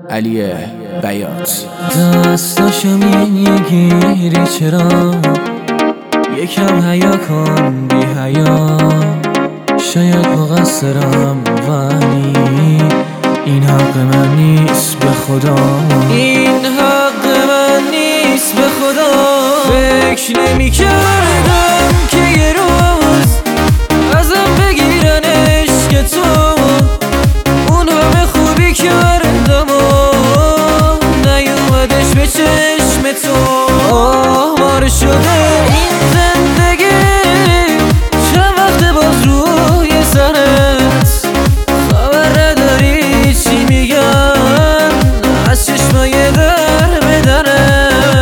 علی بیات. دستاشو میگیری چرا؟ یکم حیا کن بی حیا. شاید مقصرم ولی این حق من نیست به خدا. این حق من نیست به خدا. فکر نمی کردم که یه روز ازم بگیرن عشق تو. اون همه خوبی کردم و نیومدش به چشم تو. آوار شده این زندگی، چند وقت باز روی سرت خبر نداری چی میگن از چشمای در به درت.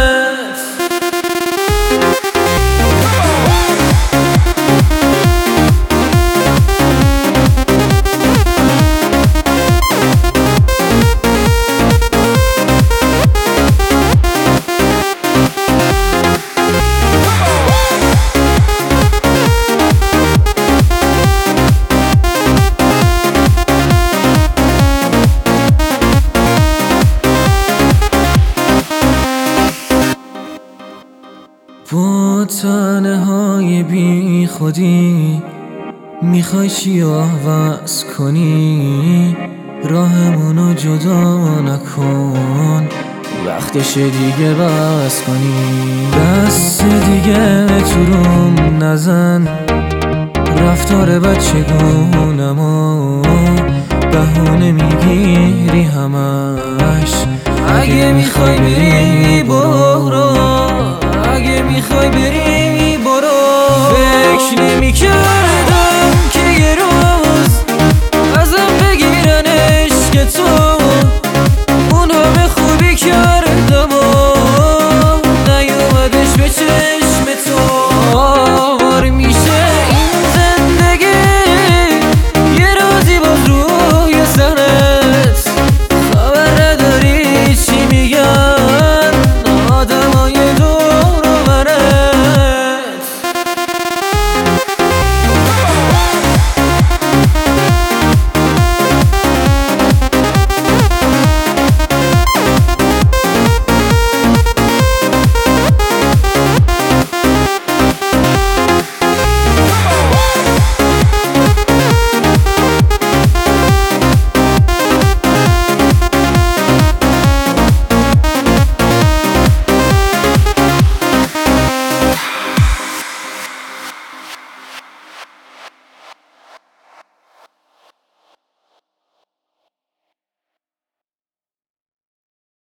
با تنهای بی خودی میخوای چی عوض کنی؟ راهمونو جدا نکن، وقتش دیگه بس کنی. دست دیگه تو روم نزن، رفتار بچگونمو بهونه میگیری همش. اگه میخوای بری برو، اگه میخوای بری برو. فکر نمی کردم که یه روز ازم بگیرن عشق تو.